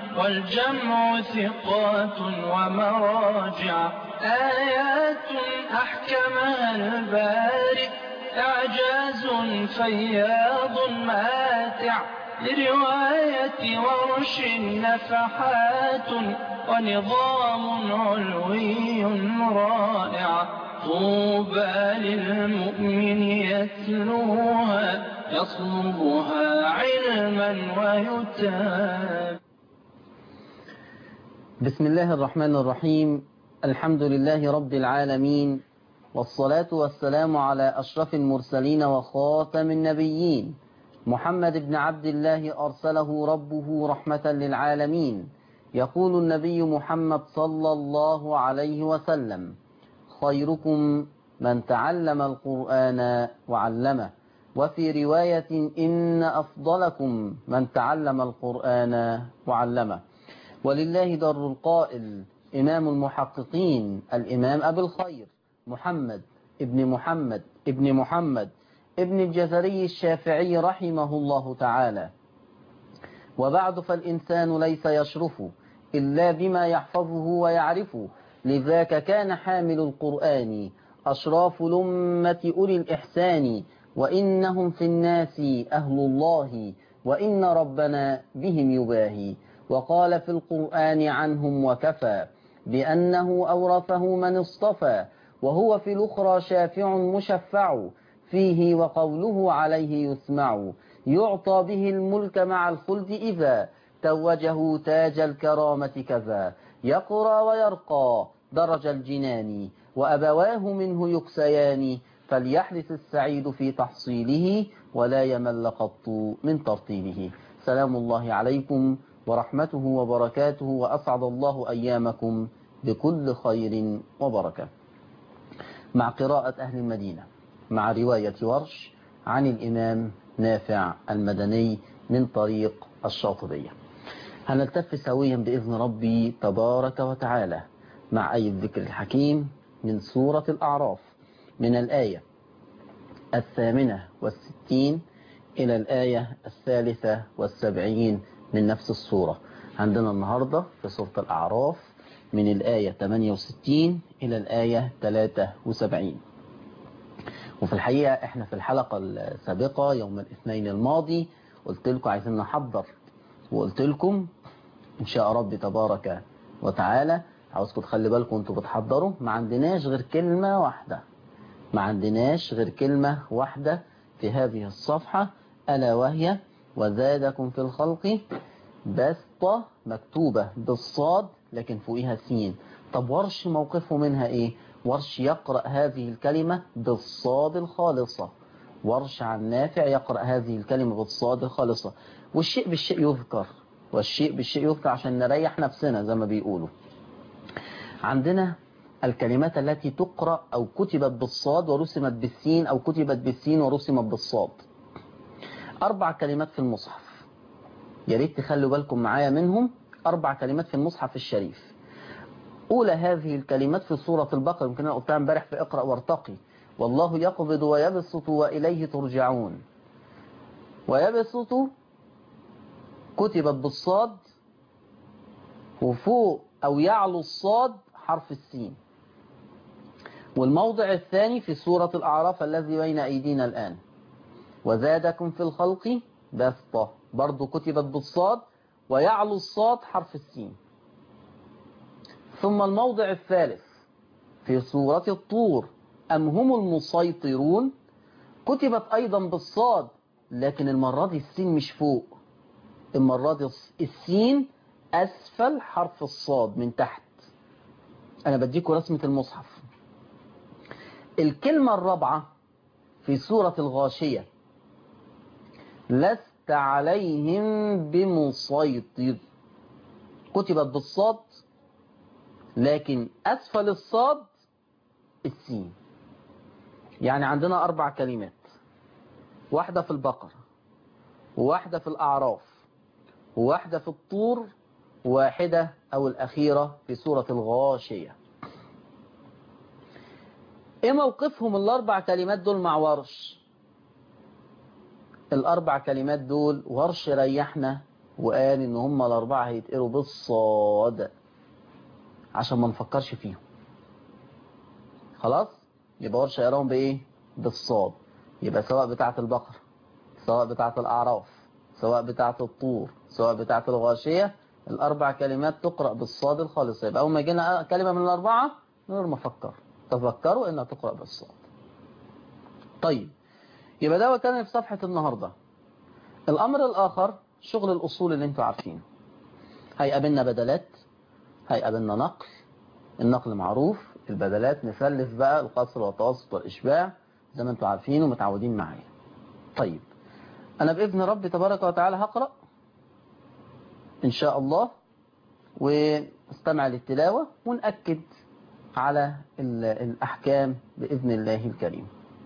والجمع ثقات ومراجع آيات أحكمها الباري إعجاز فياض ماتع لرواية ورش نفحات ونظام علوي رائع طوبى للمؤمن يتلوها يصلبها علما ويتاب. بسم الله الرحمن الرحيم. الحمد لله رب العالمين، والصلاة والسلام على أشرف المرسلين وخاتم النبيين محمد بن عبد الله أرسله ربه رحمة للعالمين. يقول النبي محمد صلى الله عليه وسلم: خيركم من تعلم القرآن وعلمه. وفي رواية: إن أفضلكم من تعلم القرآن وعلمه. ولله در القائل إمام المحققين الإمام أبي الخير محمد ابن محمد ابن الجزري الشافعي رحمه الله تعالى. وبعد، فالإنسان ليس يشرف إلا بما يحفظه ويعرفه، لذاك كان حامل القرآن أشراف الأمة أولي الإحسان، وإنهم في الناس أهل الله، وإن ربنا بهم يباهي. وقال في القرآن عنهم وكفى بأنه أورثه من اصطفى، وهو في الأخرى شافع مشفع فيه، وقوله عليه يسمع. يعطى به الملك مع الخلد إذا توجه تاج الكرامة كذا، يقرى ويرقى درج الجنان، وأبواه منه يكسيان، فليحرص السعيد في تحصيله، ولا يمل قط من ترتيله. سلام الله عليكم ورحمته وبركاته، وأسعد الله أيامكم بكل خير وبركة. مع قراءة أهل المدينة مع رواية ورش عن الإمام نافع المدني من طريق الشاطبية. هنلتف سويا بإذن ربي تبارك وتعالى مع آية الذكر الحكيم من سورة الأعراف، من الآية 68 إلى الآية 73 من نفس السورة. عندنا النهاردة في سورة الأعراف من الآية 68 إلى الآية 73. وفي الحقيقة احنا في الحلقة السابقة يوم الاثنين الماضي قلت لكم عايزين نحضر، وقلت لكم إن شاء ربي تبارك وتعالى عاوزكم تخلي بالكم انتوا بتحضروا، ما عندناش غير كلمة واحدة في هذه الصفحة، ألا وهي: وزادكم في الخلق بسطة، مكتوبة بالصاد لكن فوقها سين. طب ورش موقفه منها ايه؟ ورش يقرأ هذه الكلمة بالصاد الخالصة، ورش عن نافع يقرأ هذه الكلمة بالصاد الخالصة. والشيء بالشيء يذكر عشان نريح نفسنا زي ما بيقولوا. عندنا الكلمات التي تقرأ أو كتبت بالصاد ورسمت بالسين، أو كتبت بالسين ورسمت بالصاد. 4 كلمات في المصحف، يا ريت تخلوا بالكم معايا منهم. 4 كلمات في المصحف الشريف. أولى هذه الكلمات في سورة البقرة، يمكن أنا قلتها امبارح في اقرأ وارتقي: والله يقبض ويبسط وإليه ترجعون. ويبسط كتبت بالصاد، وفوق أو يعلو الصاد حرف السين. والموضع الثاني في سورة الأعراف الذي بين أيدينا الآن: وزادكم في الخلق بسطة، برضو كتبت بالصاد ويعلو الصاد حرف السين. ثم الموضع الثالث في سورة الطور: أم هم المسيطرون، كتبت أيضا بالصاد لكن المرة دي السين مش فوق، المرة دي السين أسفل حرف الصاد من تحت. أنا بديكم رسمة المصحف. الكلمة الرابعة في سورة الغاشية: لست عليهم بمسيطر، كتبت بالصاد لكن أسفل الصاد السين. يعني عندنا 4 كلمات، واحدة في البقرة، وواحدة في الأعراف، وواحدة في الطور، وواحدة أو الأخيرة في سورة الغاشية. إيه موقفهم ال4 كلمات دول مع ورش؟ ال4 كلمات دول ورش ريحنا وقال إن هم الأربعة هيتقروا بالصاد عشان ما نفكرش فيهم. خلاص؟ يبقى ورش هيقراهم بإيه؟ بالصاد. يبقى سواء بتاعة البقرة، سواء بتاعة الأعراف، سواء بتاعة الطور، سواء بتاعة الغاشية، الأربع كلمات تقرأ بالصاد الخالصة. يبقى أول ما يجينا كلمة من الأربعة من غير ما أفكر تفكروا إنها تقرأ بالصاد. طيب، يبقى ده كان في صفحة النهاردة. الأمر الآخر شغل الأصول اللي انتوا عارفينه. هيقابلنا بدلات، هيقابلنا نقل. النقل معروف، البدلات نسلف بقى القصر والتوسط والإشباع زي ما انتوا عارفين ومتعودين معايا. طيب، أنا بإذن ربي تبارك وتعالى هقرأ إن شاء الله ونستمع للتلاوة ونأكد على الأحكام بإذن الله الكريم.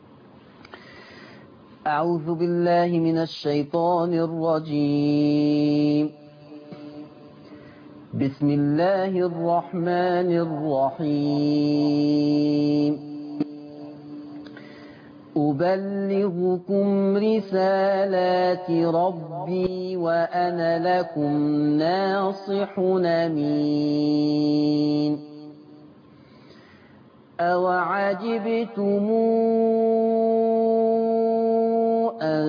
أعوذ بالله من الشيطان الرجيم. بسم الله الرحمن الرحيم. أبلغكم رسالات ربي وأنا لكم ناصح أمين. أوعجبتم أن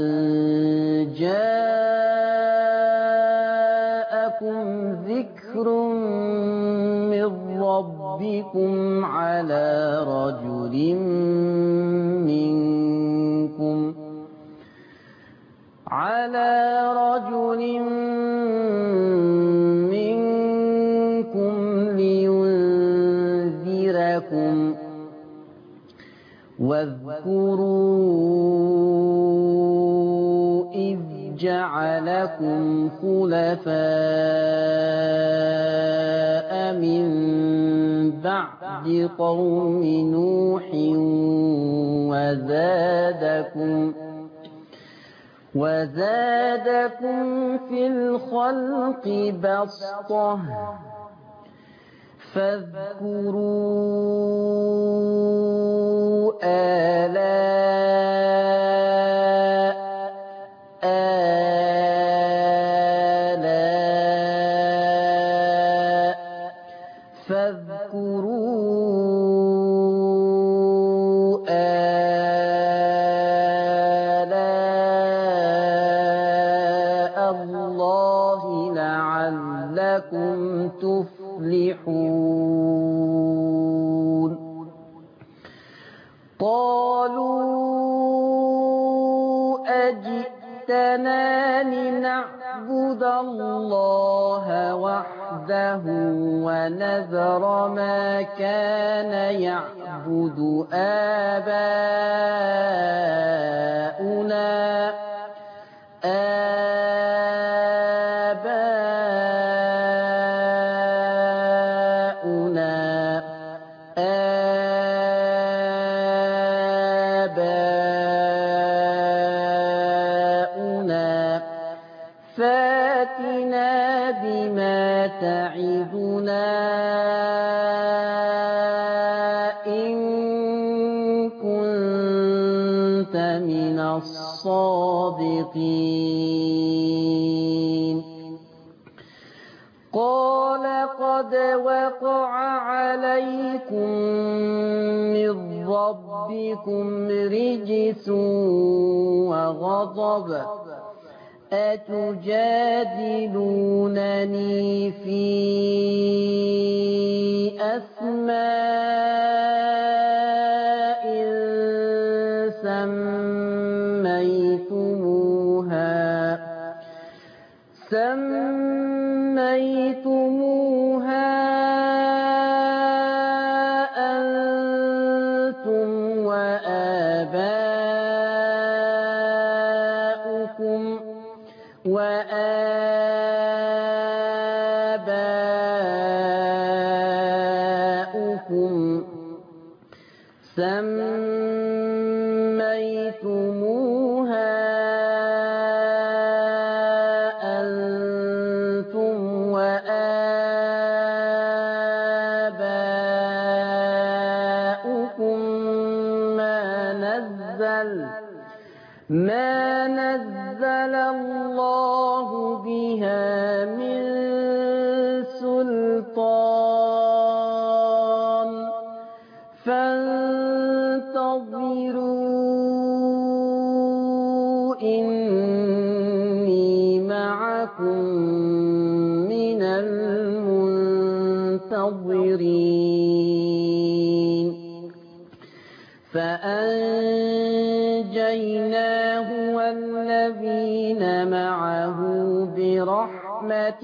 جاءكم ذكر من ربكم على رجل منكم لينذركم. واذكروا إذ جعلكم خلفاء من بعد قوم نوح وزادكم في الخلق بسطة. فاذكروا آلاء الله لعلكم تفلحون. قالوا أجئتنا لنعبد الله وحده ونذر ما كان يعبد آباؤنا فاتنا بما تعدنا إن كنت من الصادقين. قال قد وقع عليكم من ربكم رجس وغضب. أتجادلونني في أسماء سميتموها أنتم وآباؤكم سميتموها أنتم وآباؤكم ما نزل الله بها منظرين فأنجيناه والذين معه برحمة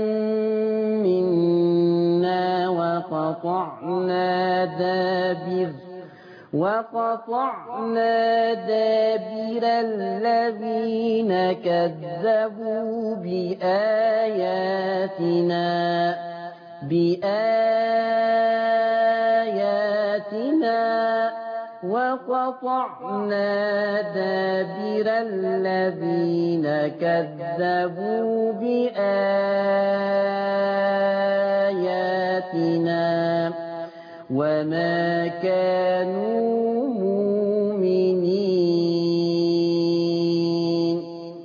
منا وقطعنا دابر الذين كذبوا بآياتنا وقطعنا دابر الذين كذبوا بآياتنا وما كانوا مؤمنين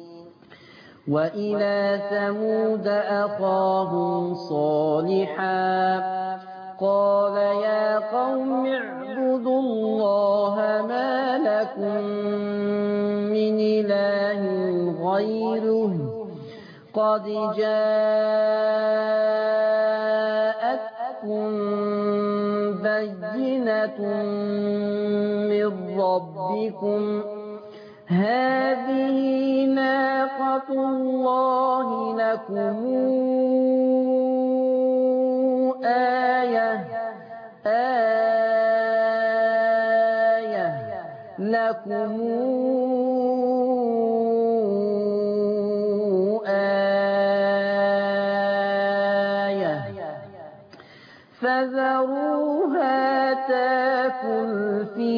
وإلى ثمود أخاهم صالحا قال يا قوم اعبدوا الله ما لكم من إله غيره قد جاءتكم بينة من ربكم هذه ناقة الله لكم آية فذروها تاكل في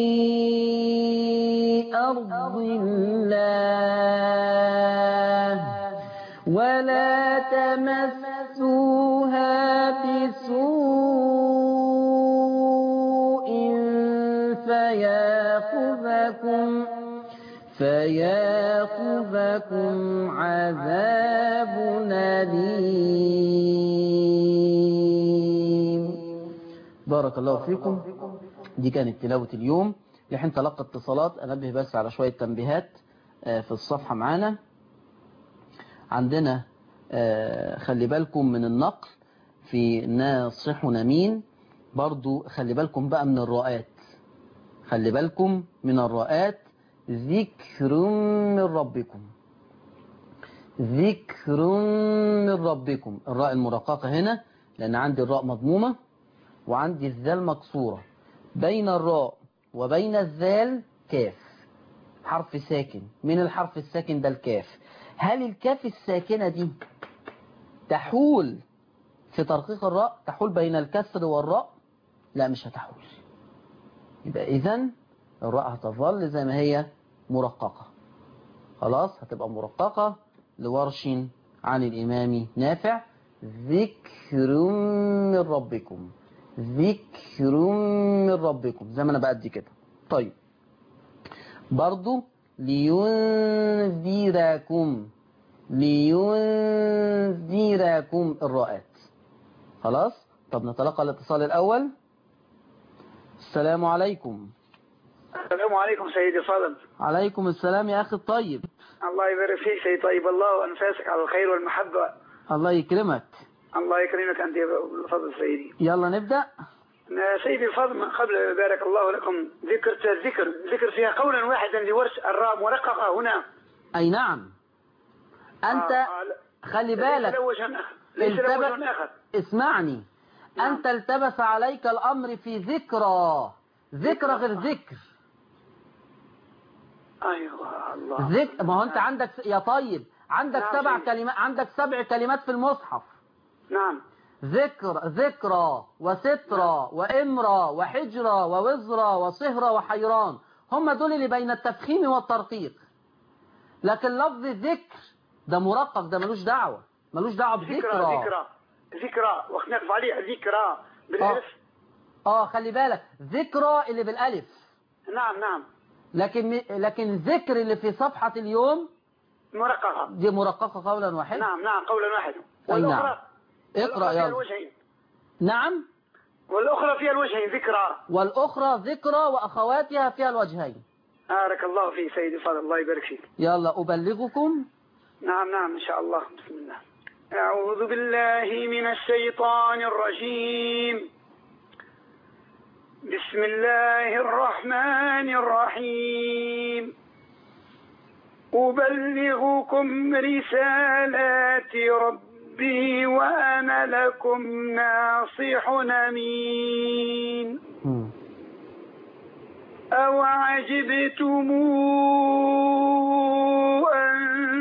أرض الله ولا تمسوها بسوء فياخذكم عذاب أليم. بارك الله فيكم. دي كانت تلاوة اليوم. لحين تلقى اتصالات أنبه بس على شوية تنبيهات في الصفحة معانا. عندنا خلي بالكم من النقل في ناصح نمين، برضو خلي بالكم بقى من الراءات، خلي بالكم من الراءات. ذكر من ربكم، ذكر من ربكم، الراء المرققة هنا لأن عندي الراء مضمومة وعندي الذال مكسورة، بين الراء وبين الذال كاف، حرف ساكن. من الحرف الساكن ده الكاف. هل الكاف الساكنة دي تحول في ترقيق الراء، تحول بين الكسر والراء؟ لا مش هتحول. يبقى إذن الراء هتظل زي ما هي مرققة، خلاص هتبقى مرققة لورش عن الإمام نافع. ذكر من ربكم، ذكر من ربكم زي ما أنا بأدي كده. طيب برضو لينذركم، لينذركم الراءات. خلاص. طب نتلقى الاتصال الأول. السلام عليكم. السلام عليكم سيدي فاضل. عليكم السلام يا أخي الطيب. الله يبارك فيك سيدي طيب الله وأنفاسك على الخير والمحبة. الله يكرمك. الله يكرمك أنت يا فضل سيدي. يلا نبدأ. سيدي الفاضل قبل بارك الله لكم ذكر فيها قولا واحدا لورش الراء مرققة هنا. أي نعم. أنت خلي بالك ليس له وجه آخر. اسمعني. نعم. أنت التبس عليك الأمر في ذكرى غير ذكر. أيوة الله. ما هو أنت عندك يا طيب عندك نعم 7 كلمات، عندك 7 كلمات في المصحف. نعم. ذكرى وسترى وإمرى وحجرى ووزرى وصهرى وحيران، هم دول اللي بين التفخيم والترقيق. لكن لفظ الذكر ده مرقق، ده ملوش دعوة بذكرى. ذكرى وخنقف عليها ذكرى بالالف. خلي بالك ذكرى اللي بالالف. نعم. لكن ذكر اللي في صفحة اليوم مرققة، دي مرققة قولا واحدا. نعم قولا واحدا. والأخرى نعم. اقرأ يلا. نعم. والأخرى فيها الوجهين ذكرى. والأخرى ذكرى وأخواتها فيها الوجهين. بارك الله فيك سيدي فاضل الله يبارك فيك. يلا أبلغكم. نعم إن شاء الله. بسم الله. أعوذ بالله من الشيطان الرجيم. بسم الله الرحمن الرحيم. أبلغكم رسالات ربي وأنا لكم ناصح أمين. أوعجبتم أن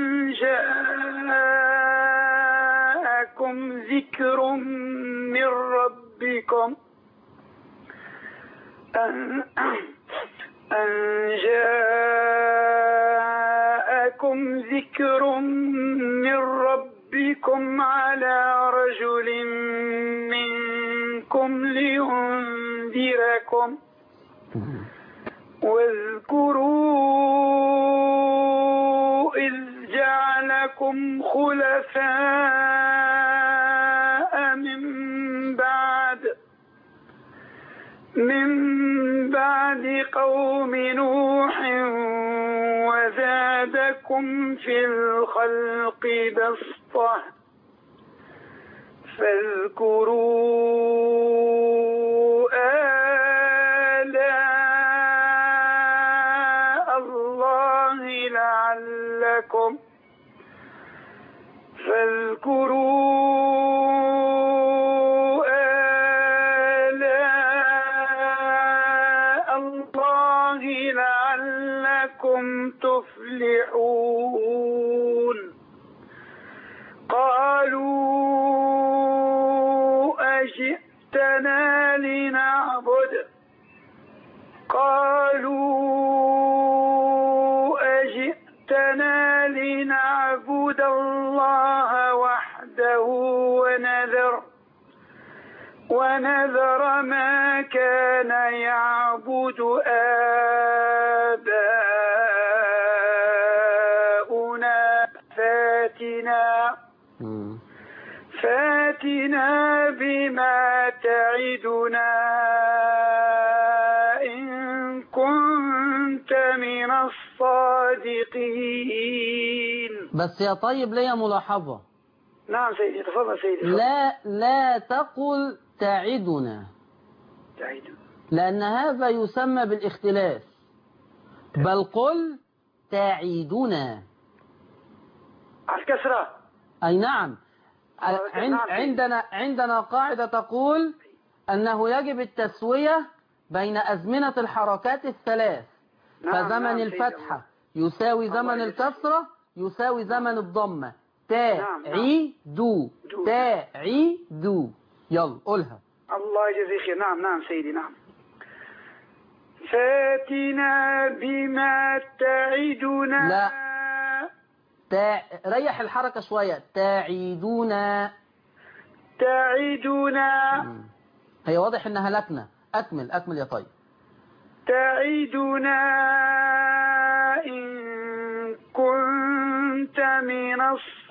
جاءكم ذكر من ربكم أن جاءكم ذكر من ربكم على رجل منكم لينذركم. واذكروا إذ جعلكم خلفاء من بعد قوم نوح وزادكم في الخلق بسطة. فاذكروا آلاء الله لعلكم تفلحون. قالوا أجئتنا لنعبد الله وحده ونذر ما كان يعبد آباؤنا فاتنا بما تعدنا إن كنت من الصادقين. بس يا طيب ليا ملاحظة. نعم سيدي، تفضل سيدي. لا تقل تعدنا، لأن هذا يسمى بالاختلاف، بل قل تعيدنا على الكسرة. أي نعم. عندنا قاعدة تقول أنه يجب التسوية بين أزمنة الحركات الثلاث. فزمن الفتحة يساوي زمن الكسرة يساوي زمن الضمة. تعيدو تعيدو. يلا قولها. الله يجزيك خير. نعم سيدي. نعم. فاتنا بما تعدنا. لا ريح الحركة شوية. تعيدونا. هي واضح انها لكنة. اكمل يا طيب. تعيدنا إن كنت من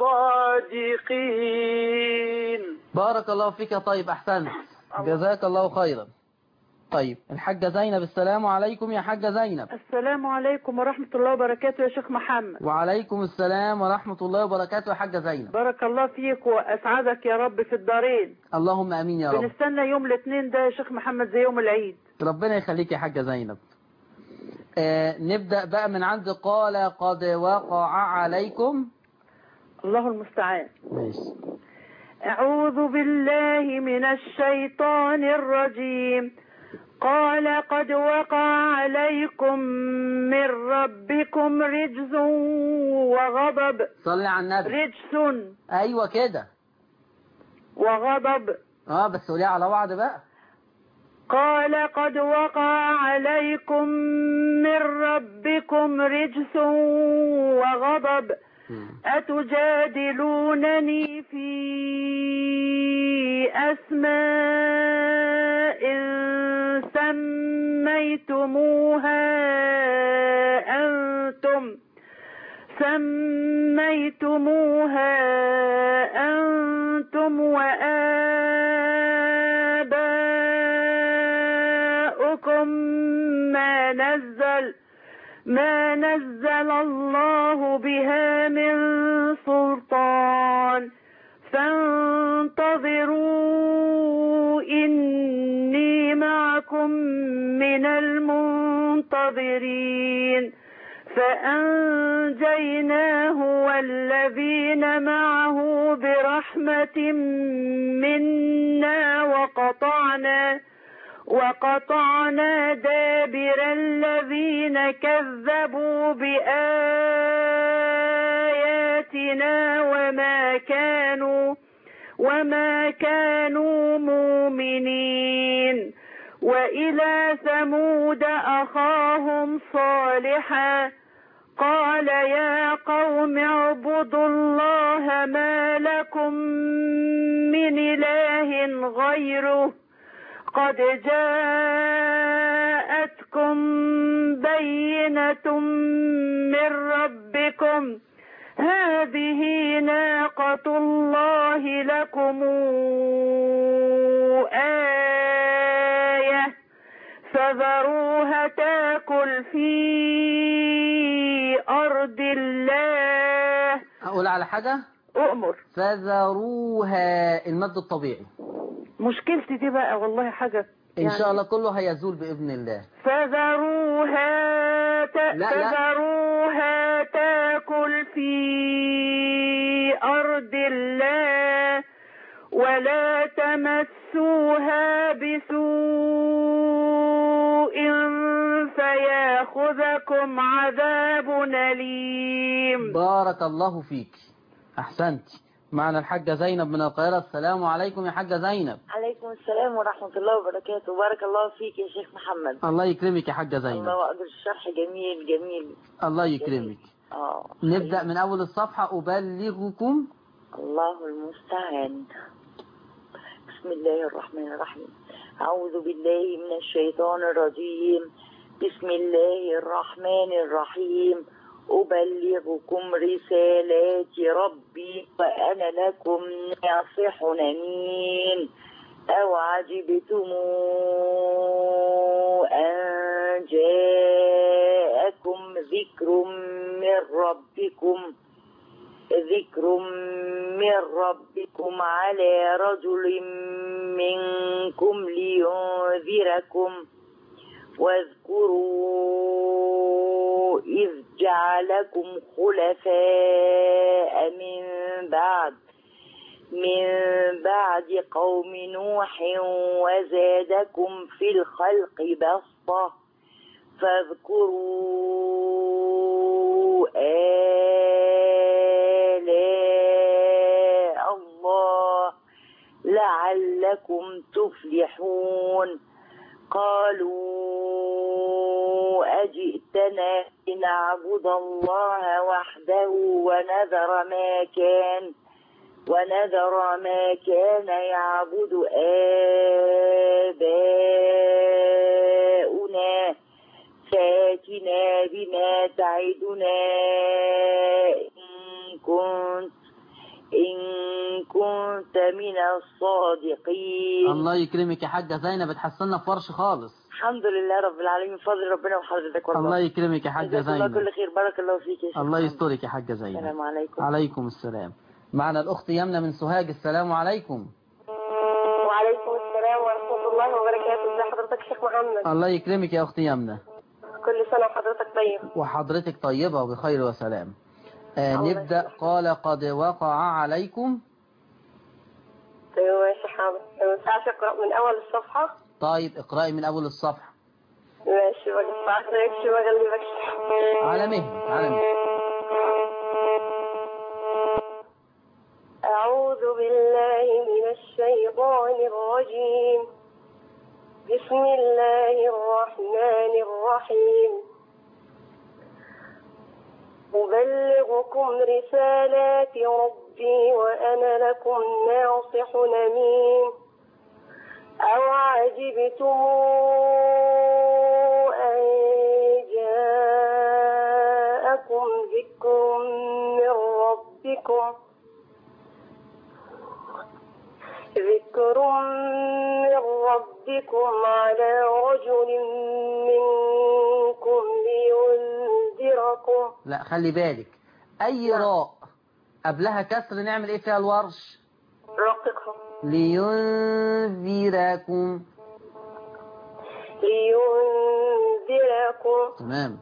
الصادقين. بارك الله فيك يا طيب، احسنت، جزاك الله خيرا. طيب الحاجة زينب، السلام عليكم يا حاجة زينب. السلام عليكم ورحمة الله وبركاته يا شيخ محمد. وعليكم السلام ورحمة الله وبركاته يا حاجة زينب. بارك الله فيك وأسعدك يا رب في الدارين. اللهم أمين يا رب. بنستنى يوم الاثنين ده يا شيخ محمد زي يوم العيد. ربنا يخليك يا حاجة زينب. نبدأ بقى من عند قال قد وقع عليكم. الله المستعان. ماشي. أعوذ بالله من الشيطان الرجيم. قال قد وقع عليكم من ربكم رجز وغضب. صلي على النبي. رجس. أيوة كده. وغضب. بس قوليها على بعض بقى. قال قد وقع عليكم من ربكم رجس وغضب. أتجادلونني في أسماء سميتموها أنتم وآباؤكم ما نزل الله بها من سلطان لكم من المنتظرين فأنجيناه والذين معه برحمة منا وقطعنا دابر الذين كذبوا بآياتنا وما كانوا مؤمنين وإلى ثمود أخاهم صالحا قال يا قوم اعبدوا الله ما لكم من إله غيره قد جاءتكم بينة من ربكم هذه ناقة الله لكم آية فذروها تاكل في أرض الله. أقول على حاجة؟ أؤمر. فذروها المد الطبيعي. مشكلتي دي بقى والله حاجة إن شاء الله كله هيزول بإذن الله. فذروها تاكل في أرض الله ولا تمسوها بسوء فياخذكم عذاب أليم. بارك الله فيك، أحسنت. معنا الحاجة زينب من القاهرة. السلام عليكم يا حاجة زينب. عليكم السلام ورحمة الله وبركاته. بارك الله فيك يا شيخ محمد. الله يكرمك يا حاجة زينب. الله أقدر الشرح جميل جميل. الله يكرمك. نبدأ من أول الصفحة. أبلغكم. الله المستعان. بسم الله الرحمن الرحيم. أعوذ بالله من الشيطان الرجيم. بسم الله الرحمن الرحيم. أبلغكم رسالات ربي وأنا لكم ناصح أمين. أو عجبتم أن جاءكم ذكر من ربكم على رجل منكم لينذركم واذكروا إذ جعلكم خلفاء من بعد قوم نوح وزادكم في الخلق بسطة فاذكروا آلاء الله لعلكم تفلحون. قالوا أجئتنا لنعبد الله وحده ونذر ما كان يعبد آباؤنا فاتنا بما تعدنا إن كنت من الصادقين. الله يكرمك يا حاجة زينب، بتحسنا في فرش خالص. الحمد لله رب العالمين، فضل ربنا وحضرتك والله. الله يكرمك يا حاجة زينب. الله كل خير. بارك الله فيك يا شيخ. الله يسترك يا حاجة زينب. السلام عليكم. عليكم السلام. معنا الأخت يمنى من سوهاج. السلام عليكم. وعليكم السلام ورحمة الله وبركاته. ازي حضرتك شيخ محمد؟ الله يكرمك يا أختي يمنى. كل سنة وحضرتك طيب. وحضرتك طيبة وبخير وسلام. نبدأ. قال قد وقع عليكم. ايوه يا شيخ حامد. ما ينفعش اقرأ من أول الصفحة؟ طيب اقرأي من أول الصفحة. ماشي. ما ينفعش بغلبك. على مهلك على مهلك. أعوذ بالله من الشيطان الرجيم. بسم الله الرحمن الرحيم. أبلغكم رسالات ربي وأنا لكم ناصح أمين. أو عجبتم أن جاءكم ذكر من ربكم على رجل منكم لينذركم. لا خلي بالك، أي راء قبلها كسر نعمل إيه فيها الورش؟ رققهم. لينذركم. لينذركم. تمام.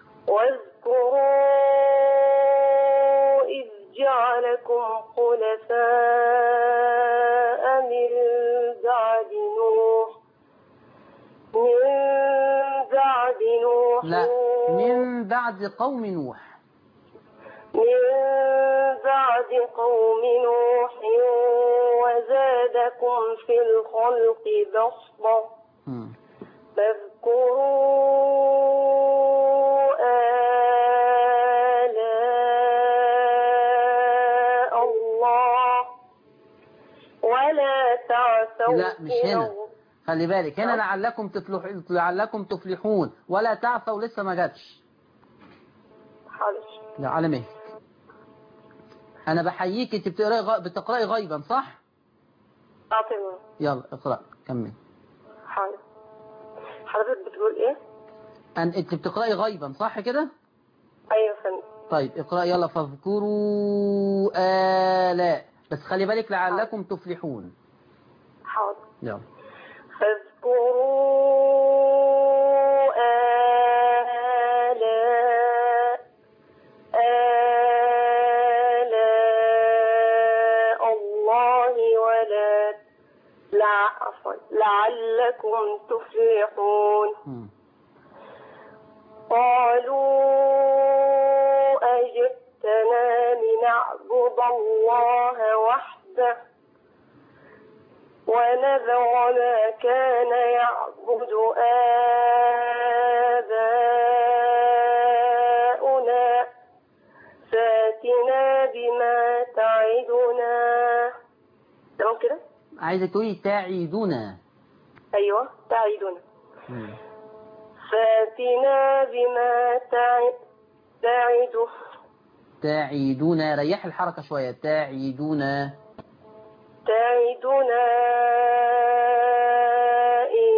واذكروا إذ جعلكم خلفاء من بعد نوح لا، من بعد قوم نوح. من بعد قوم نوح وزادكم في الخلق بسطة. فاذكروا آلاء الله ولا تعثوا. لا مش هنا، خلي بالك هنا لعلكم تفلحون، ولا تعثوا لسه ما جاتش. حاضر. لا على مهلك. انا بحييك، انت بتقراي غيبا صح؟ تمام. يلا اقرا كمل. حاضر. حضرتك بتقول ايه؟ انت بتقراي غيبا صح كده؟ ايوه فندم. طيب اقرا يلا. فاذكروا آلاء، بس خلي بالك لعلكم تفلحون. حاضر. يلا. فاذكروا آلاء الله لعلكم تفلحون. قالوا أجئتنا لنعبد الله وحده ونذر ما كان يعبد آباؤنا فاتنا بما تعدنا. تمام كده؟ عايزة تقولي تعيدنا. أيوة تعيدنا. فاتنا بما تعيدنا. ريح الحركة شوية. تعيدنا إن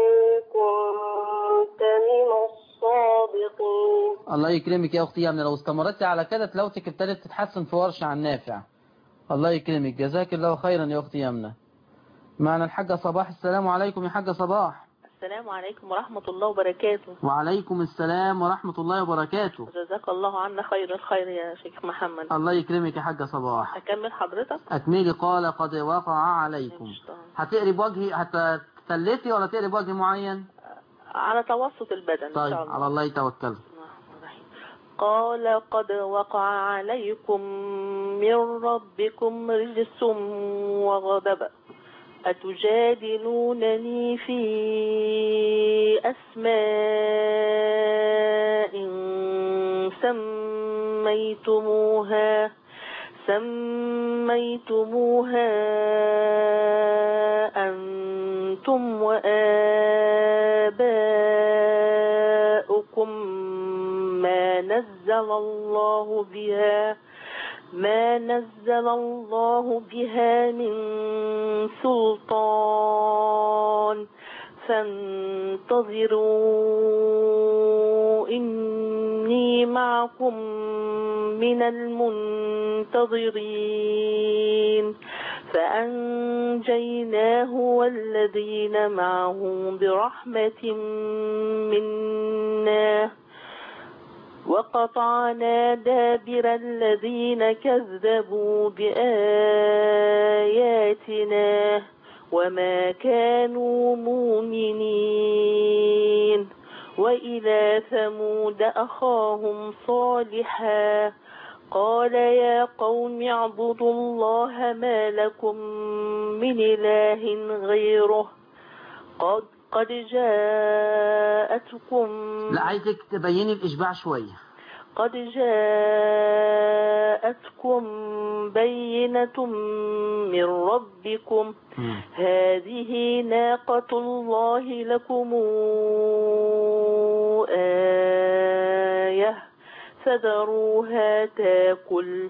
كنت من الصادقين. الله يكرمك يا أختي يمنى، لو استمرت على كده تلاوتك ابتدت تتحسن في ورشة عن نافع. الله يكرمك، جزاك الله خيرا يا أختي يمنى. معنا الحاجة صباح. السلام عليكم يا حاجة صباح. السلام عليكم ورحمة الله وبركاته. وعليكم السلام ورحمة الله وبركاته. جزاك الله عنا خير الخير يا شيخ محمد. الله يكرمك يا حاجة صباح. أكمل حضرتك؟ أكملي. قال قد وقع عليكم. هتقري بوجهي، هتثلثي ولا تقري بوجه معين؟ على توسط البدن. طيب إن شاء الله. على الله يتوكل. قال قد وقع عليكم من ربكم رجس وغضب أتجادلونني في أسماء سميتموها أنتم وآباؤكم ما نزل الله بها من سلطان فانتظروا إني معكم من المنتظرين. فأنجيناه والذين معه برحمة منا وقطعنا دابر الذين كذبوا بآياتنا وما كانوا مؤمنين. وإلى ثمود أخاهم صالحا قال يا قوم اعبدوا الله ما لكم من إله غيره قد جاءتكم. لا عايزك تبيني الإشباع شوية. قد جاءتكم بينة من ربكم هذه ناقة الله لكم آية فذروها تاكل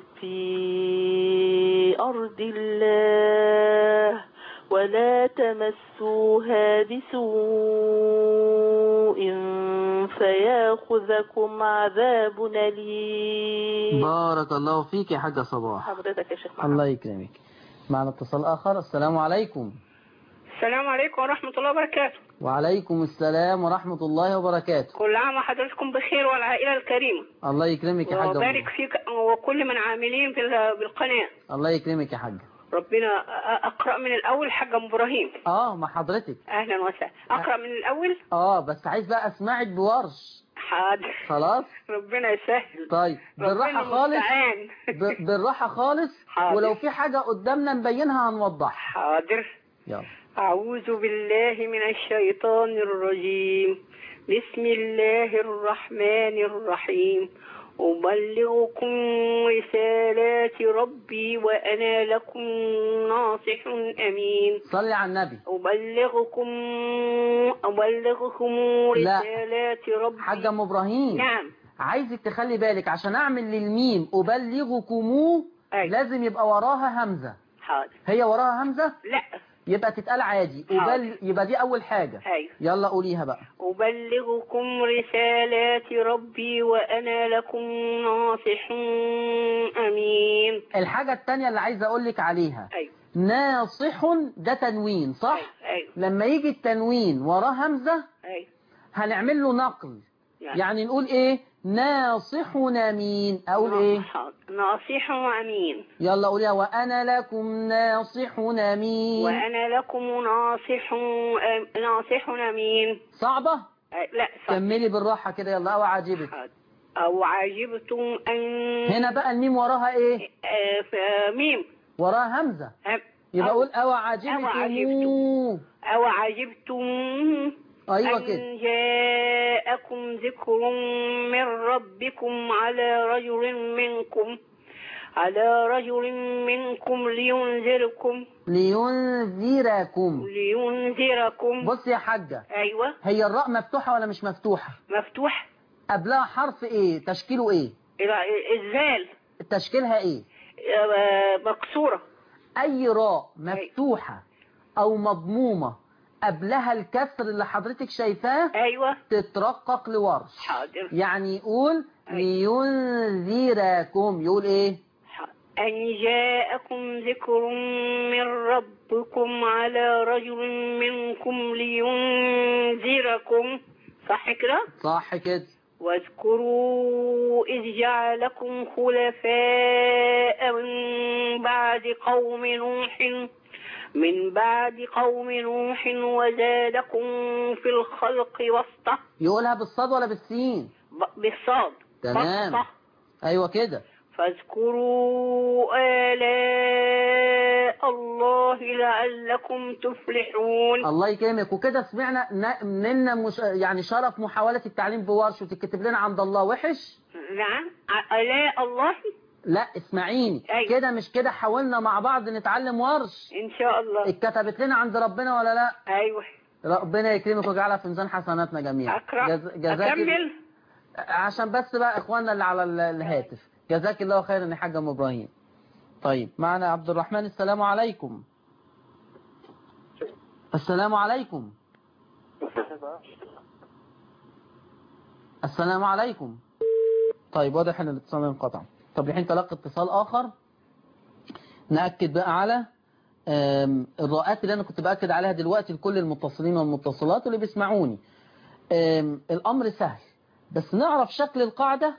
في أرض الله ولا تمسوها بسوء فياخذكم عذاب أليم. بارك الله فيك يا حاجة صباح. حضرتك يا شيخ محمد. الله يكرمك. معنا اتصال آخر. السلام عليكم. السلام عليكم ورحمة الله وبركاته. وعليكم السلام ورحمة الله وبركاته. كل عام وحضرتكم بخير والعائلة الكريمة. الله يكرمك يا حاجة. وبارك فيك وكل من عاملين بالقناة. الله يكرمك يا حاجة. ربنا. أقرأ من الأول حاجة إبراهيم. مع حضرتك. أهلا وسهلا. أقرأ من الأول. بس عايز بقى أسمعك بورش. حاضر. خلاص. ربنا يسهل. طيب بالراحة خالص. بالراحة خالص. حاضر. ولو في حاجة قدامنا نبينها هنوضحها. حاضر. يلا. أعوذ بالله من الشيطان الرجيم. بسم الله الرحمن الرحيم. أبلغكم رسالات ربي وأنا لكم ناصح أمين. صلي على النبي. أبلغكم رسالات ربي. حاجة أم إبراهيم. نعم. عايزك تخلي بالك عشان أعمل للميم أبلغكم لازم يبقى وراها همزة. حاضر. هي وراها همزة؟ لا. يبقى تتقال عادي. يبقى دي أول حاجة. أيوه. يلا قوليها بقى. أبلغكم رسالات ربي وأنا لكم ناصح أمين. الحاجة التانية اللي عايز أقولك عليها. أيوه. ناصح ده تنوين صح؟ أيوه. لما يجي التنوين وراه همزة أيوه. هنعمل له نقل. يعني نقول إيه؟ ناصح أمين. أقول إيه؟ ناصح أمين. يلا قوليها. وأنا لكم ناصح أمين. وأنا لكم ناصح أمين. صعبة؟ لا صعبة. كملي بالراحة كده يلا. أو عجبت. أو عجبتم أن. هنا بقى الميم وراها إيه؟ ميم. وراها همزة. يبقى أقول أو عجبتم. أو عجبتم. أيوة كده. أن جاءكم ذكر من ربكم على رجل منكم لينذركم. بص يا حاجة. أيوة. هي الراء مفتوحة ولا مش مفتوحة؟ مفتوحة. قبلها حرف إيه؟ تشكيله إيه؟ الزال. تشكيلها إيه؟ مكسورة. أي راء مفتوحة أو مضمومة قبلها الكسر اللي حضرتك شايفاه. أيوة. تترقق لورش. حاضر. يعني يقول لينذركم. يقول إيه؟ أن جاءكم ذكر من ربكم على رجل منكم لينذركم. صح كده؟ صح كده. واذكروا إذ جعلكم خلفاء من بعد قوم نوح وزادكم في الخلق بسطة. يقولها بالصاد ولا بالسين؟ بالصاد. تمام. بسطة. أيوة كده. فاذكروا آلاء الله لعلكم تفلحون. الله يكرمك. وكده سمعنا مننا يعني شرف محاولة التعليم بورش وتكتب لنا عند الله وحش. نعم. آلاء الله. لا اسمعيني. أيوة. كده مش كده حاولنا مع بعض نتعلم ورش إن شاء الله. اتكتبت لنا عند ربنا ولا لا؟ أيوة. ربنا يكرمك ويجعلها في ميزان حسناتنا جميعا. أكمل عشان بس بقى إخواننا اللي على الهاتف. جزاك الله خيرا يا حاج أم إبراهيم. طيب معنا عبد الرحمن. السلام عليكم. السلام عليكم. السلام عليكم. طيب واضح ان الاتصال انقطع. طب الحين تلقى اتصال آخر. نأكد بقى على الراءات اللي أنا كنت بأكد عليها دلوقتي لكل المتصلين والمتصلات اللي بيسمعوني. الأمر سهل بس نعرف شكل القاعدة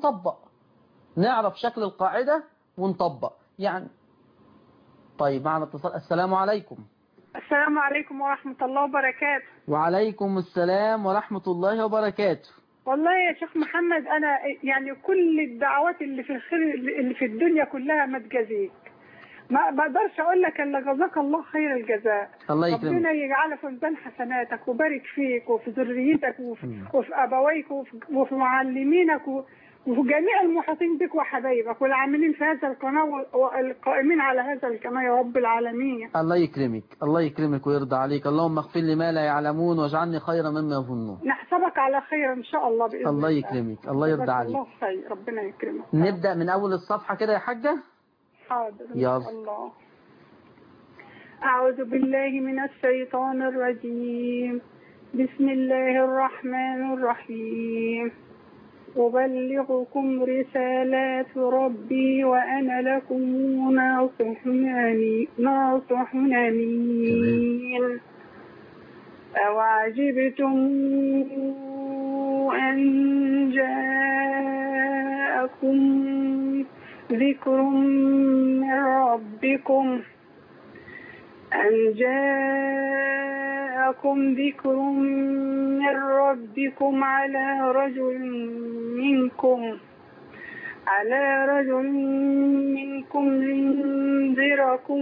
ونطبق. يعني طيب معنا اتصال. السلام عليكم. السلام عليكم ورحمة الله وبركاته. وعليكم السلام ورحمة الله وبركاته. والله يا شيخ محمد أنا يعني كل الدعوات اللي في الخير اللي في الدنيا كلها ما تجازيك. ما بقدرش أقول لك إلا جزاك الله خير الجزاء. الله يكرمك. ربنا يجعله في ميزان حسناتك وبارك فيك وفي ذريتك وفي أبويك وفي معلمينك وفي جميع المحيطين بك وحبايبك والعاملين في هذا القناة والقائمين على هذا القناة يا رب العالمين. الله يكرمك ويرضى عليك. اللهم اغفر لي ما لا يعلمون واجعلني خيرا مما يظنون. نحسبك على خير إن شاء الله بإذن الله. الله يكرمك. الله يرضى عليك. الله خير. ربنا يكرمك. نبدأ من أول الصفحة كده يا حاجة. حاضر إن شاء الله. أعوذ بالله من الشيطان الرجيم. بسم الله الرحمن الرحيم. أبلغكم رسالات ربي وأنا لكم ناصح أمين. أوعجبتم أن جاءكم ذكر من ربكم على رجل منكم لينذركم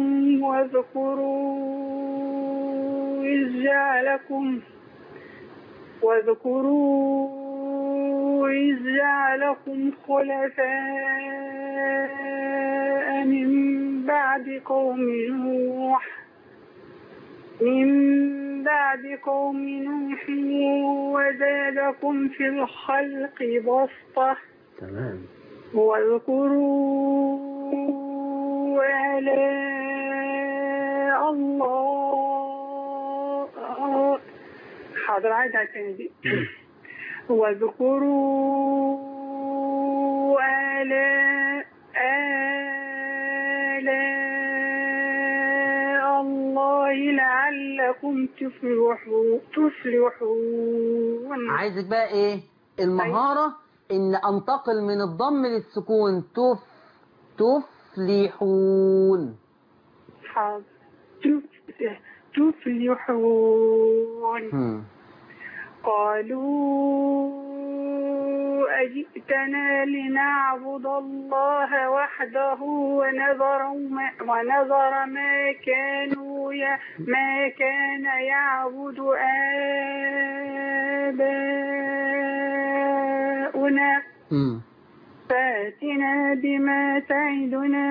واذكروا إذ جعلكم خلفاء من بعد قوم نوح وزادكم في الخلق بسطة. تمام. واذكروا آلاء الله. حاضر عايزة تاني. واذكروا آلاء الله لعلكم تفلحون. عايزك بقى ايه المهارة ان انتقل من الضم للسكون. تفلحون. حاضر. تفلحون. قالوا أجئتنا لنعبد الله وحده ونذر ما كان يعبد آباؤنا فاتنا بما تعدنا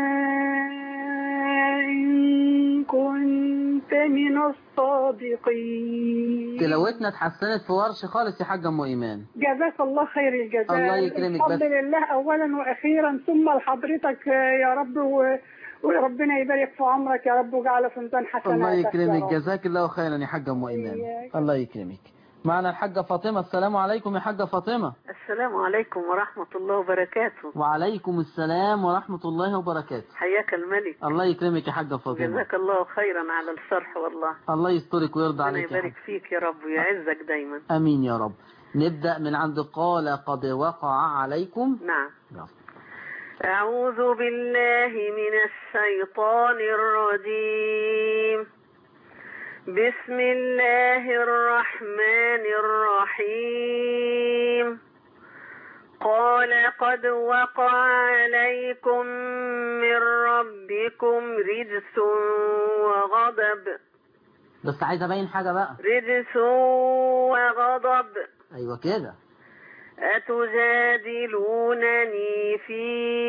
إن كنت من الصادقين. تلاوتنا اتحسنت في ورش خالص يا حاجة أم إيمان. جزاك الله خير الجزاء. الله يكرمك. الحمد لله أولا وأخيرا ثم لحضرتك يا رب وربنا يبارك في عمرك يا رب وجعله في ميزان حسناتك. الله يكرمك. جزاك الله خيرا يا حاجة أم إيمان. الله يكرمك. معنا الحاجة فاطمة. السلام عليكم يا حاجة فاطمة. السلام عليكم ورحمة الله وبركاته. وعليكم السلام ورحمة الله وبركاته. حياك الملك. الله يكرمك يا حاجة فاطمة. جزاك الله خيرا على الشرح والله. الله يسترك ويرضى عليك. ربنا يبارك فيك يا رب ويعزك دايما. أمين يا رب. نبدأ من عند قال قد وقع عليكم. نعم. يلا. أعوذ بالله من الشيطان الرجيم. بسم الله الرحمن الرحيم. قال قد وقع عليكم من ربكم رجس وغضب. بس عايز أبين حاجة بقى. رجس وغضب. أيوة كده. أتجادلونني في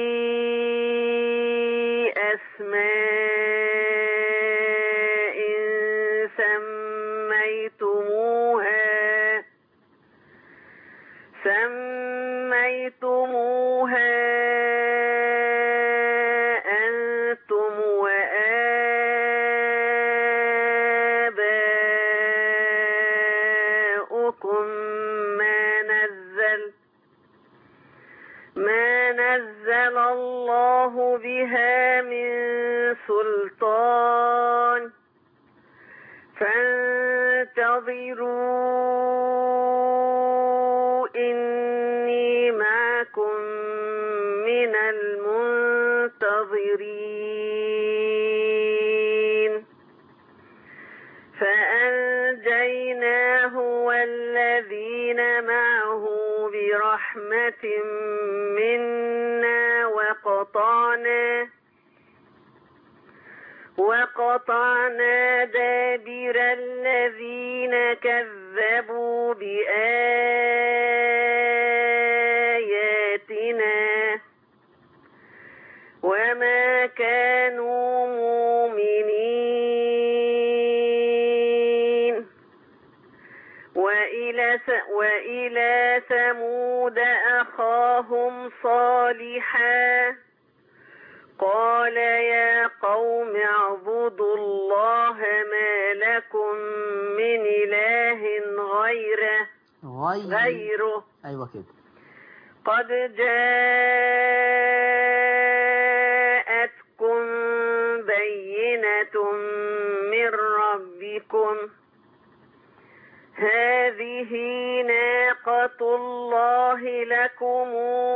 أسماء سميتموها أنتم وآباؤكم ما نزل الله بها من سلطان فانتظروا إني معكم من المنتظرين. فأنجيناه والذين معه برحمة منا وقطعنا دابر الذين كذبوا بآياتنا وما كانوا مؤمنين. وإلى ثمود أخاهم صالحا قال يا قوم اعبدوا الله ما لكم من إله غيره. أيوة كده. قد جاءتكم بينة من ربكم هذه ناقة الله لكم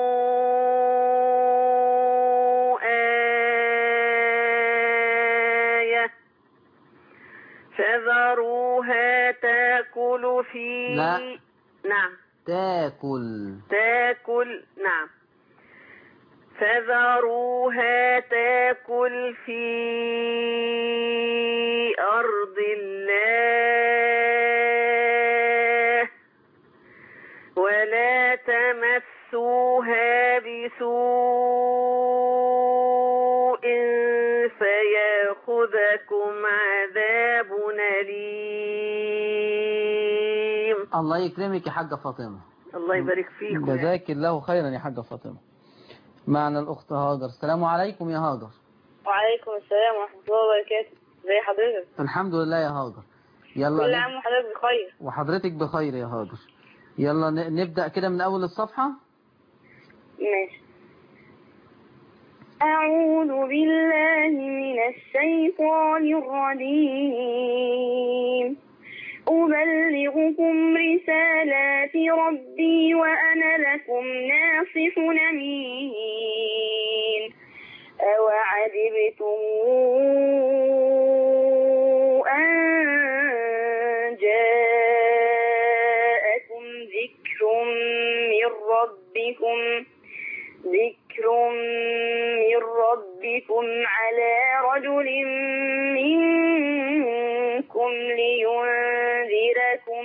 آية فذروها تاكل في لا. نعم تاكل نعم فذروها تاكل في أرض الله ولا تمسوها بسوء فياخذكم عذاب أليم. الله يكرمك يا حاجة فاطمة. الله يبارك فيكم. جزاك الله خيرا يا حاجة فاطمة. معنا الأخت هاجر. السلام عليكم يا هاجر. وعليكم السلام ورحمة الله وبركاته. ازي حضرتك؟ الحمد لله يا هاجر. يلا كل عام وحضرتك بخير. وحضرتك بخير يا هاجر. يلا نبدأ كده من أول الصفحة. ماشي. أعوذ بالله من الشيطان الرجيم. أبلغكم رسالات ربي وأنا لكم ناصح أمين. أوعجبتم أن جاءكم ذكر من ربكم على رجل منكم لينذركم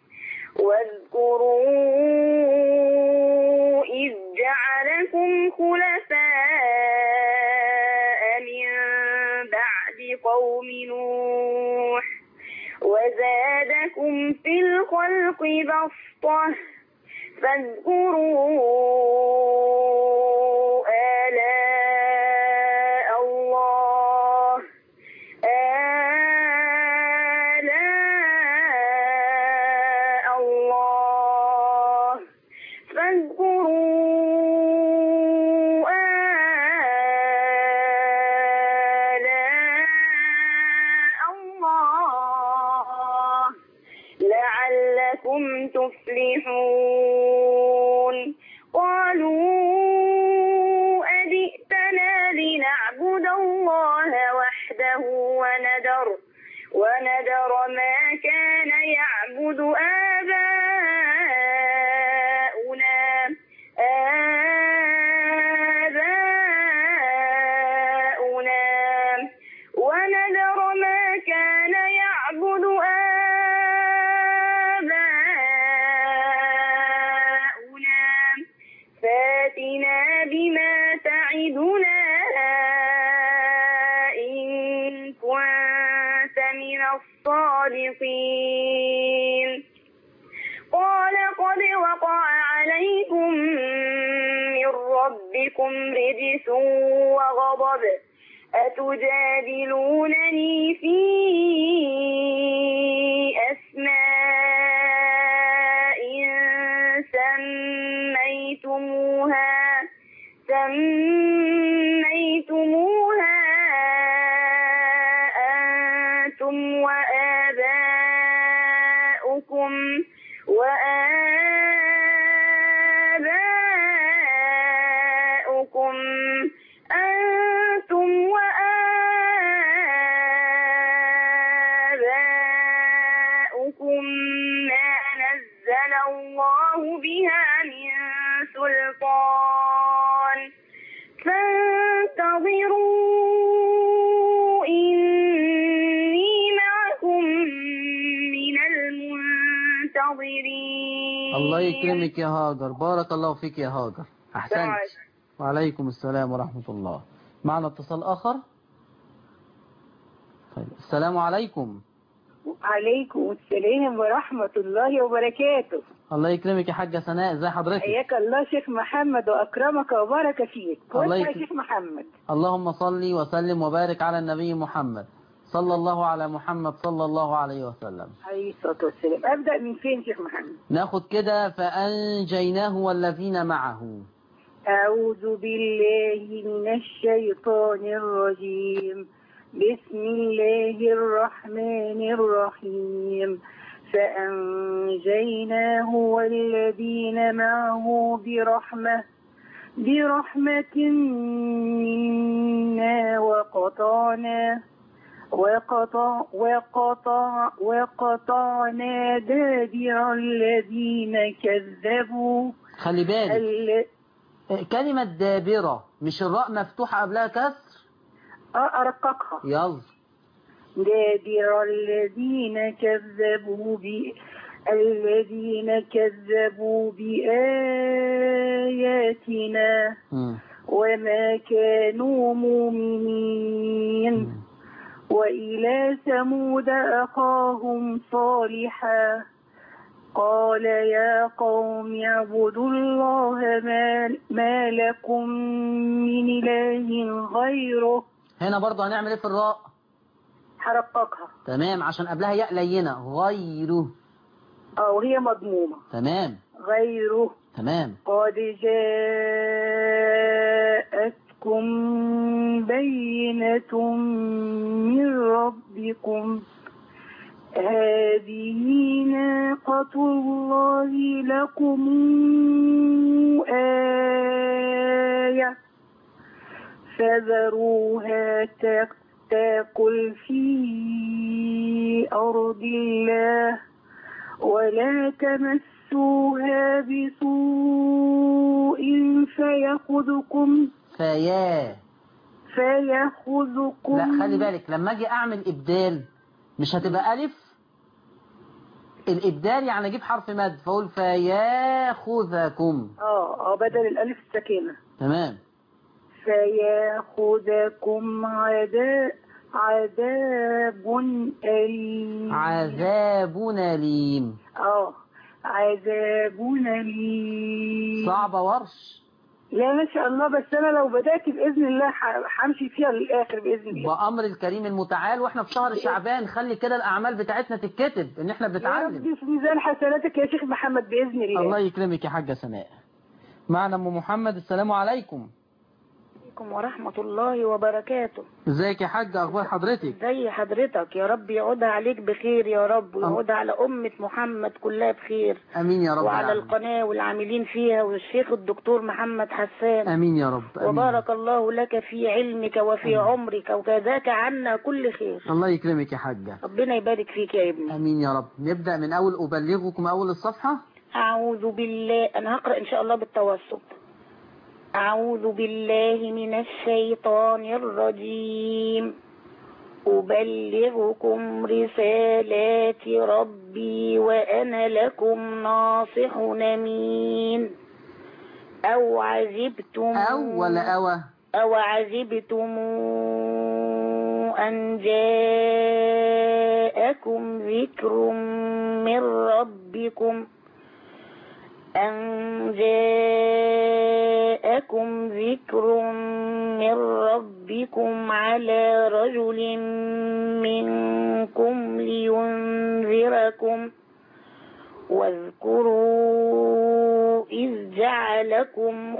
واذكروا إذ جعلكم خلفاء من بعد قوم نوح وزادكم في الخلق بسطة فاذكروا آلاء الله فاذكروا آلاء الله لعلكم تفلحون. قالوا أجئتنا لنعبد الله وحده وندر ما كان يعبد آباؤنا وندر ما كان يعبد آباؤنا فاتنا بما تعدنا إن كنت من الصادقين. قال قد وقع عليكم من ربكم رجس وغضب أتجادلونني في أسماء سميتموها أنتم وآباؤكم ما نزل الله بها من سلطان فانتظروا إني معكم من المنتظرين. الله يكرمك يا هاجر. بارك الله فيك يا هاجر. أحسنت. وعليكم السلام ورحمة الله. معنا اتصال آخر. طيب. السلام عليكم. وعليكم السلام ورحمة الله وبركاته. الله يكرمك يا حاجة سناء. ازي حضرتك؟ حياك الله شيخ محمد وأكرمك وبارك فيك. الله يا شيخ محمد. اللهم صل وسلم وبارك على النبي محمد صلى الله على محمد صلى الله عليه وسلم. عليه الصلاة والسلام. أبدأ من فين شيخ محمد؟ ناخد كده فأنجيناه والذين معه. أعوذ بالله من الشيطان الرجيم. بسم الله الرحمن الرحيم. فأنجيناه والذين معه برحمة منا وقطعنا دابر الذين كذبوا. خلي بالك كلمة دابرة مش الراء مفتوحة قبلها كسر؟ أرققها. يلا. دابر الذين كذبوا بآياتنا وما كانوا مؤمنين. وإلى ثمود أخاهم صالحا قال يا قوم اعبدوا الله ما لكم من إله غيره. هنا برضه هنعمل ايه في الراء؟ حرققها. تمام، عشان قبلها ياء لينة. غيره وهي مضمومة. تمام. غيره. تمام. قد جاءتكم بينة من ربكم هذه ناقة الله لكم آية فذروها تأكل في أرض الله ولا تمسوها بسوء فيأخذكم. لا خلي بالك لما اجي اعمل ابدال مش هتبقى الف. الابدال يعني اجيب حرف مد فاقول فياخذكم. بدل الالف الساكنه. تمام. فياخذكم عذاب أليم. عذاب أليم. عذاب أليم. صعبة ورش؟ لا ما شاء الله، بس أنا لو بدأت بإذن الله همشي فيها للآخر بإذن الله. بأمر الكريم المتعال، وإحنا في شهر شعبان خلي كده الأعمال بتاعتنا تتكتب إن إحنا بنتعلم. يا رب في ميزان حسناتك يا شيخ محمد بإذن الله. الله يكرمك يا حاجة سناء. معنا أم محمد. السلام عليكم. ورحمة الله وبركاته. ازيك يا حاج؟ اخبار حضرتك؟ ازي حضرتك؟ يا رب يعودها عليك بخير يا رب، ويعودها على أمة محمد كلها بخير. امين يا رب. وعلى القناة والعاملين فيها والشيخ الدكتور محمد حسان. امين يا رب. أمين. وبارك الله لك في علمك وفي عمرك وكذاك عنا كل خير. الله يكرمك يا حاجة. ربنا يبارك فيك يا ابني. امين يا رب. نبدأ من اول أبلغكم اول الصفحة. أعوذ بالله، أنا هقرأ إن شاء الله بالتوسط. أعوذ بالله من الشيطان الرجيم. أبلغكم رسالات ربي وأنا لكم ناصح أمين. أو عجبتم أن جاءكم ذكر من ربكم على رجل منكم لينذركم. واذكروا إذ جعلكم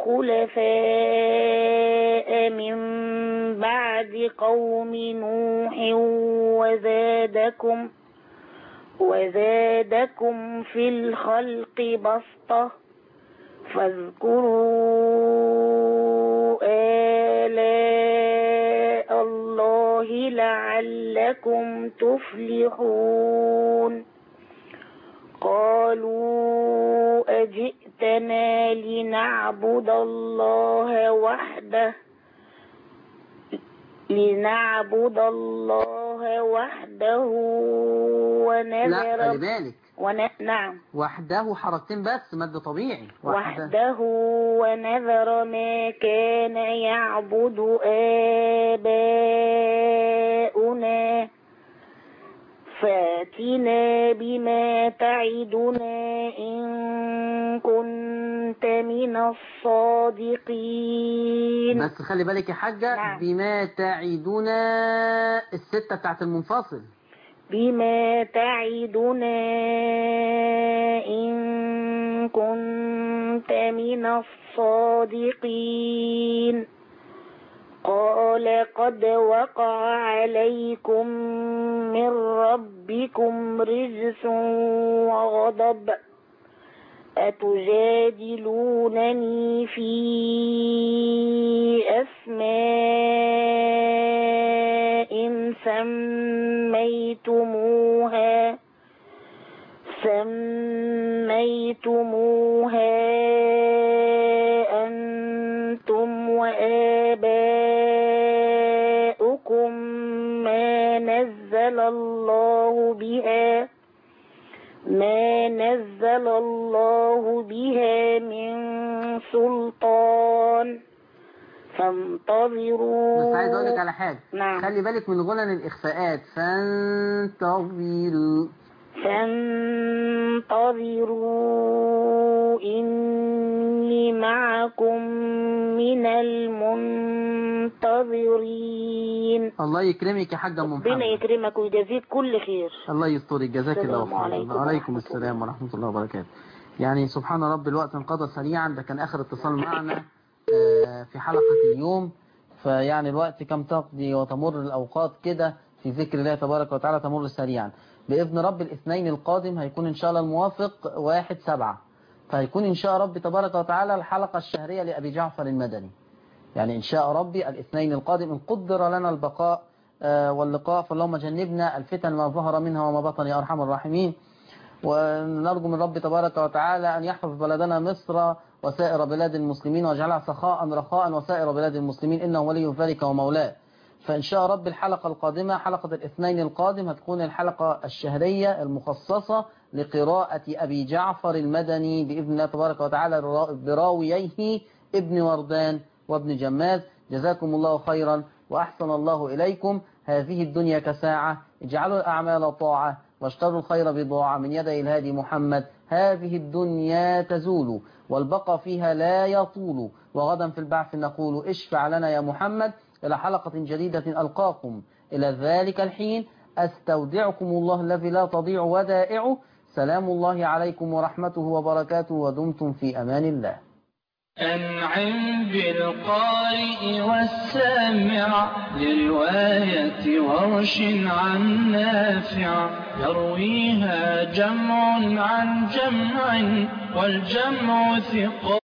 خلفاء من بعد قوم نوح وزادكم في الخلق بسطة. فاذكروا آلاء الله لعلكم تفلحون. قالوا أجئتنا لنعبد الله وحده ونذر. لا خلي بالك. نعم. وحده حركتين بس مد طبيعي. وحده ونذر ما كان يعبد آباؤنا فاتنا بما تعدنا إن كنت من الصادقين. بس خلي بالك يا حاجة. نعم. بما تعدنا الستة بتاعت المنفصل. بما تعدنا إن كنت من الصادقين. قال قد وقع عليكم من ربكم رجس وغضب أتجادلونني في أسماء سميتموها أنتم وآباؤكم ما نزل الله بها من سلطان فانتظروا. بس عايز اقول لك على حاجه. نعم. خلي بالك من غنن الاخفاءات. فانتظروا إني معكم من المنتظرين. الله يكرمك يا حاجة أم محمد. ربنا يكرمك ويجازيك كل خير. الله يسترك، جزاك الله خير. وعليكم السلام ورحمة الله وبركاته. يعني سبحان رب الوقت انقضى سريعا. ده كان آخر اتصال معنا في حلقة اليوم. فيعني الوقت كم تقضي وتمر الأوقات كده في ذكر الله تبارك وتعالى تمر سريعا. بإذن رب الاثنين القادم هيكون إن شاء الله الموافق 1/7، فهيكون إن شاء رب تبارك وتعالى الحلقة الشهرية لأبي جعفر المدني. يعني إن شاء ربي الاثنين القادم إن قدر لنا البقاء واللقاء، فاللهم جنبنا الفتن ما ظهر منها وما بطن يا أرحم الراحمين. ونرجو من رب تبارك وتعالى أن يحفظ بلدنا مصر وسائر بلاد المسلمين ويجعلها سخاء رخاء وسائر بلاد المسلمين، إنه ولي ذلك ومولاه. فإن شاء رب الحلقة القادمة حلقة الاثنين القادم هتكون الحلقة الشهرية المخصصة لقراءة أبي جعفر المدني بإذن الله تبارك وتعالى براوييه ابن وردان وابن جماز. جزاكم الله خيرا وأحسن الله إليكم. هذه الدنيا كساعة، اجعلوا الأعمال طاعة واشتروا الخير بضاعة من يدي الهادي محمد. هذه الدنيا تزول والبقى فيها لا يطول، وغدا في البعث نقول اشفع لنا يا محمد. إلى حلقة جديدة ألقاكم، إلى ذلك الحين أستودعكم الله الذي لا تضيع ودائعه. سلام الله عليكم ورحمته وبركاته، ودمتم في أمان الله. أنعم بالقارئ والسامع لرواية ورش عن نافع، يرويها جمع عن جمع والجمع ثقة.